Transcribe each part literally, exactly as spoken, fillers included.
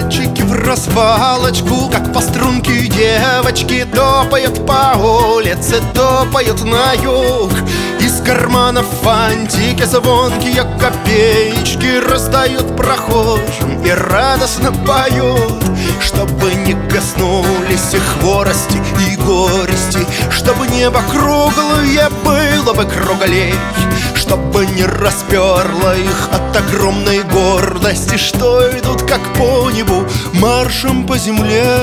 Мальчики в развалочку, как по струнке девочки, топают по улице, топают на юг. Из карманов фантики звонкие копеечки раздают прохожим и радостно поют, чтобы не коснулись их хворости и горести, чтобы небо круглое было бы круглей, чтобы не расперло их от огромной гордости, что идут как по небу маршем по земле.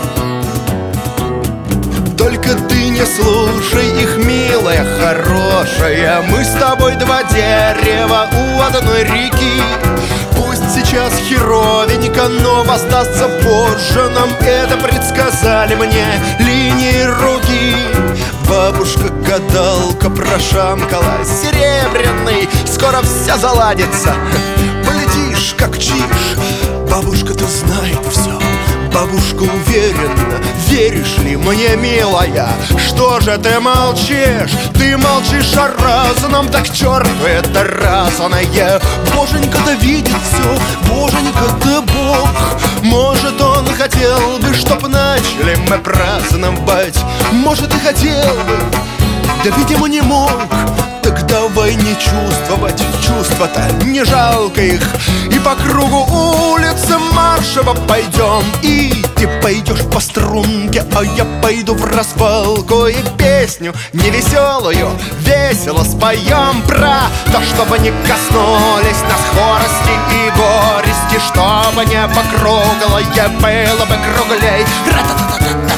Только ты не слушай их, милая, хорошая. Мы с тобой два дерева у одной реки. Пусть сейчас херовенько, но воздастся позже. Нам это предсказали мне линии руки. Бабушка-гадалка прошамкала серебряный, скоро все заладится, полетишь как чиж. Бабушка-то знает все, бабушка уверена. Веришь ли мне, милая? Что же ты молчишь? Ты молчишь о разном, так черту это разное. Боженька-то видит все, Боженька-то Бог. Может, он хотел бы, чтоб начали мы праздновать. Может, и хотел бы, да, видимо, не мог. Так давай не чувствовать, чувства-то не жалко их. И по кругу улицы маршево пойдем. И ты пойдешь по струнке, а я пойду в развалку. И песню невеселую весело споем про то, чтобы не коснулись нас хворости и горести, чтобы небо круглое было бы круглей. Ра-та-та-та-та.